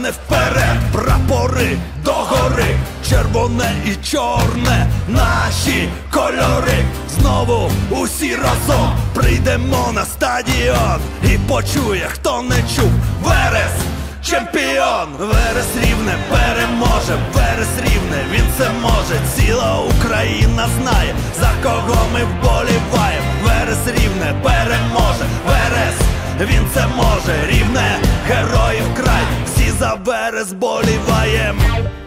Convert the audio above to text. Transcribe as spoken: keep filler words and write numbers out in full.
стане вперед, прапори догори, червоне і чорне, наші кольори. Знову усі разом прийдемо на стадіон і почує, хто не чув: Верес чемпіон! Верес Рівне переможе, Верес Рівне, він це може. Ціла Україна знає, за кого ми вболіваєм. Верес Рівне переможе, Верес, він це може. Рівне, героїв край, всі за Верес боліваєм.